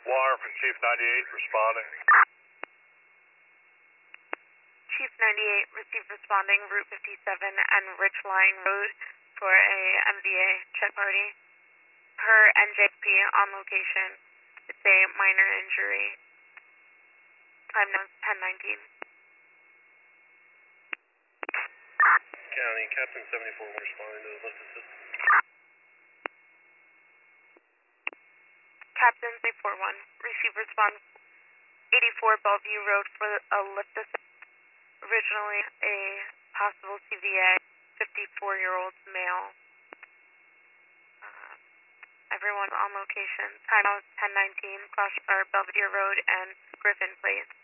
Wire for Chief 98 responding. Chief 98 received responding Route 57 and Ridgeline Road for a MVA check party. Per NJP on location, it's a minor injury. Time now is 10:19. County, Captain 74 responding to the lift assist. Captain 341, receive response 84 Bellevue Road for a lift assist. Originally a possible CVA, 54-year-old male. Everyone on location. Time now is 10:19, Belvedere Road and Griffin Place.